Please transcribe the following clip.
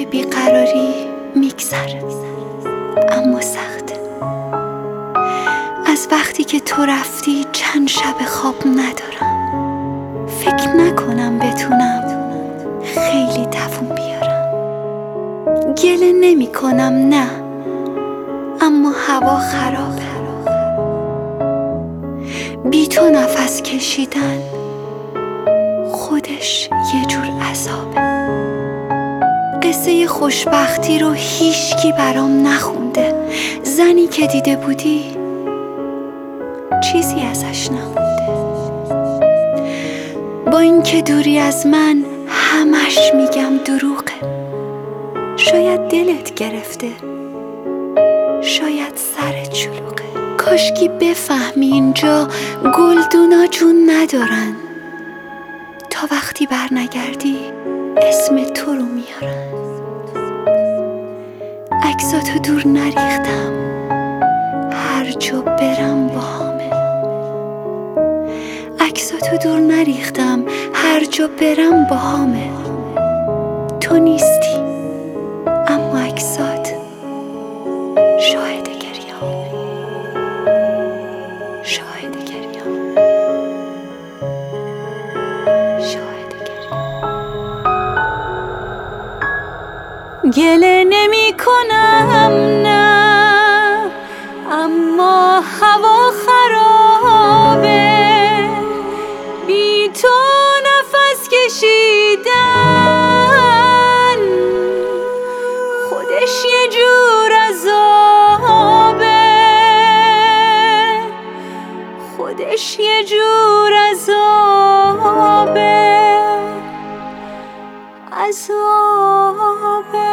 بیقراری میگذره، اما سخته. از وقتی که تو رفتی چند شب خواب ندارم. فکر نکنم بتونم خیلی دووم بیارم. گله نمی کنم، نه، اما هوا خرابه. بی تو نفس کشیدن خودش یه جور عذابه. قصه خوشبختی رو هیچکی برام نخونده. زنی که دیده بودی چیزی ازش نمونده. با اینکه دوری از من همش میگم دروغه. شاید دلت گرفته، شاید سرت شلوغه. کاشکی بفهمی اینجا گلدونا جون ندارن. تا وقتی برنگردی اسم تو رو میارن. عکساتو دور نریختم، هر جا برم باهامه. عکساتو دور نریختم، هر جا برم باهامه. تو نیستی اما عکسات شاهد گریه‌هامه. شاهد گریه‌هامه. شاهد گریه‌هامه. گله نمی کنم، نه، اما هوا خرابه. بی تو نفس کشیدن خودش یه جور عذابه. خودش یه جور عذابه. عذابه.